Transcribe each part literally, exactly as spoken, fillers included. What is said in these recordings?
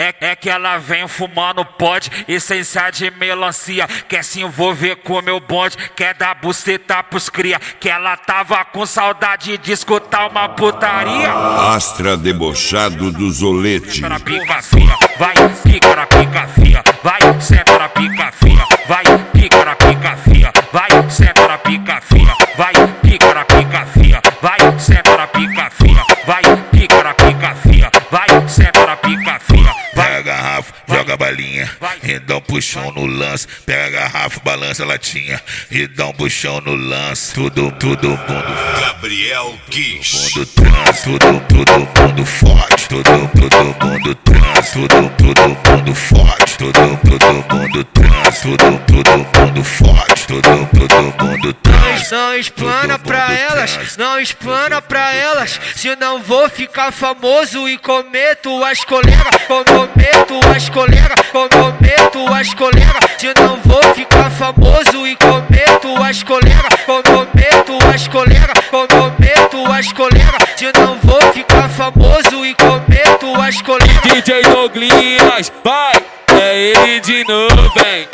É, é que ela vem fumando pod, essência de melancia. Quer se envolver com meu bonde, quer dar buceta pros cria. Que ela tava com saudade de escutar uma putaria. Astra debochado do Zolete. Senta na pica fia, vai, pica na pica fia. Vai, senta na pica fia. Vai, pica na pica fia. Vai, senta na pica fia. Vai, pica na pica fia. Vai, senta na pica fia. Vai, pica na pica fia. Vai, senta na pica fia. Pega a garrafa, joga a balinha e dá um puxão no lance. Pega a garrafa, balança a latinha e dá um puxão no lance. Todo, todo mundo Gabriel Kiss. mundo trans, todo, todo mundo forte. Todo, todo mundo trans, todo, todo mundo forte. Todo, todo mundo trans, todo, todo mundo forte. Todo, todo mundo trans. Não explana pra elas, não explana pra elas. Senão vou ficar famoso e cometo as colegas. Comprometo as colegas, comprometo as colegas. Senão vou ficar famoso e cometo as colegas. Comprometo as colegas, comprometo as colegas. Senão vou ficar famoso e cometo as colegas. D J Douglas, vai, é ele de novo, vem.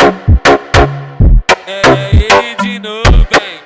É ele de novo, vem.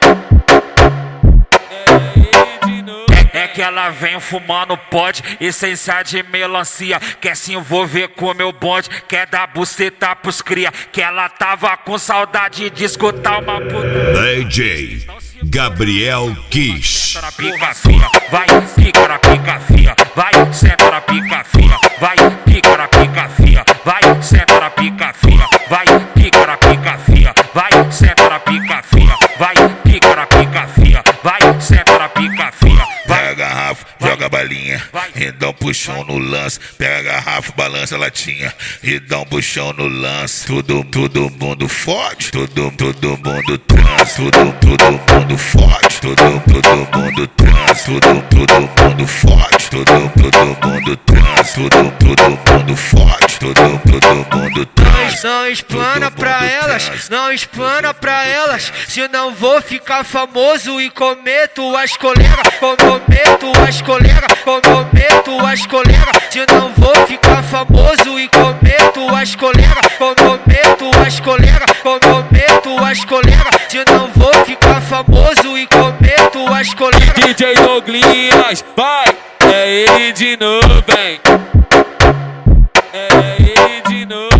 É ele de novo. É que ela vem fumando pod, essência de melancia. Quer se envolver com meu bonde, quer dar buceta pros cria. Que ela tava com saudade de escutar uma puta. D J Gabriel Kiss. Senta na pica fia, vai, pica na pica fia. Vai, senta na pica fia. Vai, pica na pica fia. Vai, senta na pica fia. Vai, pica na pica fia. Vai, senta na pica fia. Vai, pica na pica fia. Vai, senta na pica fia. Pega a garrafa, joga a balinha e dá um puxão no lance. Pega a garrafa, balança a latinha e dá um puxão no lance. Todo, todo mundo forte. Todo, todo mundo trans. Todo, todo mundo forte. Todo, todo mundo trans. Todo, todo mundo forte. Todo, todo mundo trans. Todo, todo mundo forte. Todo, todo mundo trans. Não explana pra elas, não explana pra elas. Senão vou ficar famoso e cometo as colegas. Comprometo as colegas, comprometo as colegas. Senão vou ficar famoso e cometo as colegas. Comprometo as colegas, comprometo as colegas. Senão vou ficar famoso e cometo as colegas. D J Douglas, vai, é ele de novo, vem. É ele de novo.